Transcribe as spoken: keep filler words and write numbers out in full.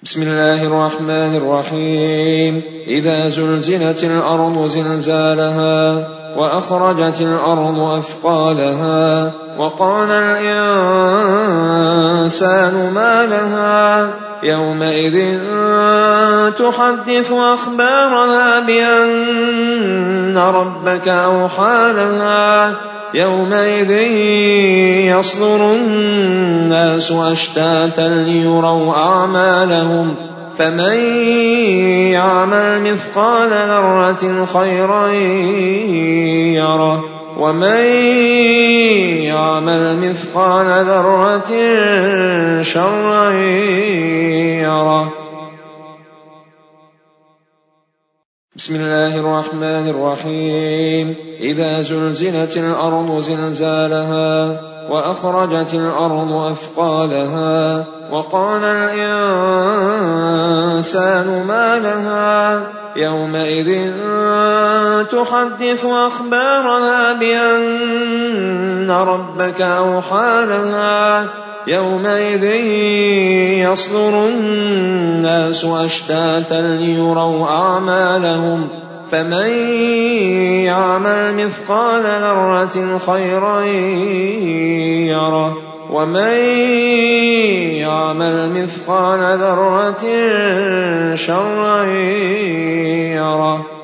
بسم الله الرحمن الرحيم إذا زلزلت الأرض زلزالها وأخرجت الأرض أثقالها وقال الإنسان ما لها يومئذ تحدث أخبارها بأن ربك أوحى لها يومئذ يصدر الناس أشتاتا ليروا أعمالهم فمن يعمل مثقال ذرة خيرا يره ومن يعمل مثقال ذرة شرا يره. بسم الله الرحمن الرحيم إذا زلزلت الأرض زلزالها وأخرجت الأرض أثقالها وقال الإنسان ما لها يومئذ تحدث أخبارها بأن ربك أوحى لها يومئذ يصدر الناس أشتاتا ليروا أعمالهم فمن يعمل مثقال ذرة خيرا يره ومن يعمل مثقال ذرة شرا يره.